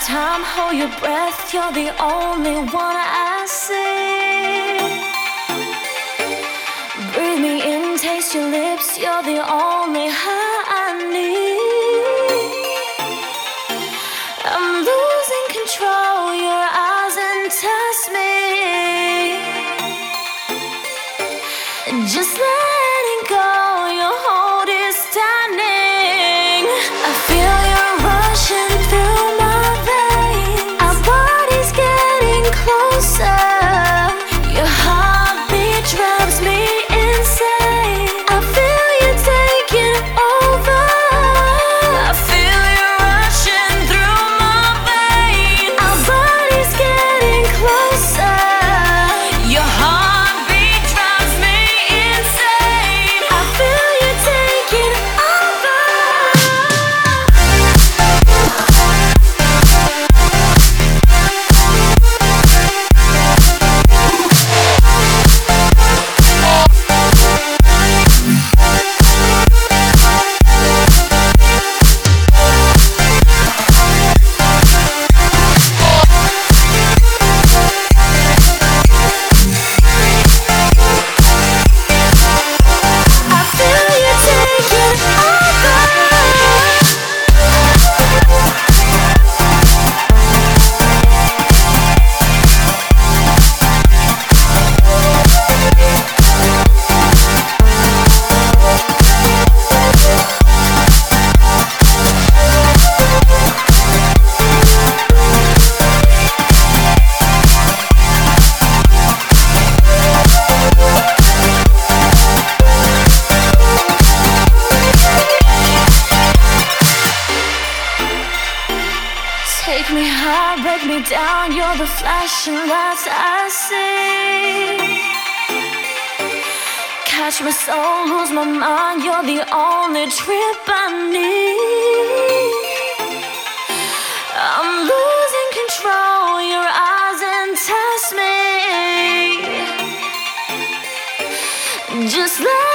time, hold your breath. You're the only one I see. Breathe me in, taste your lips. You're the only high I need. I'm losing control. Your eyes entice me. Just letting go. Your hold is tightening. I feel you rushing through my veins. Our bodies getting closer. Your heartbeat drives me insane. I feel you taking over. I feel you rushing through my veins. Our bodies getting closer. Your heartbeat drives me insane. I feel you taking over. I feel you taking over. Take me high, break me down. You're the flashing lights I see. Catch my soul, lose my mind. You're the only trip I need. I'm losing control. Your eyes entice me. Just let